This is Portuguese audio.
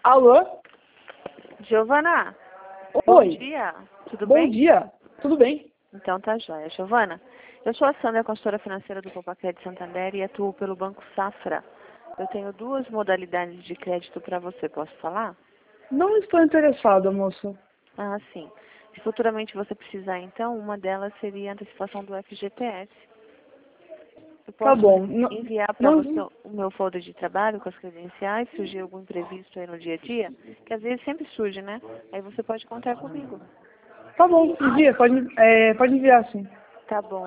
Alô? Giovana, Oi. bom dia. Tudo bem? Bom dia. Tudo bem? Então tá jóia. Giovana, eu sou a Sandra, consultora financeira do Popacred Santander e atuo pelo Banco Safra. Eu tenho duas modalidades de crédito para você. Posso falar? Não estou interessada, moça. Ah, sim. Se futuramente você precisar, então, uma delas seria a antecipação do FGTS. Eu Tá posso bom. enviar para Não, você o meu folder de trabalho com as credenciais, se surgir algum imprevisto aí no dia a dia, que às vezes sempre surge, né? Aí você pode contar comigo. tá bom, envia. Pode enviar, sim. Tá bom.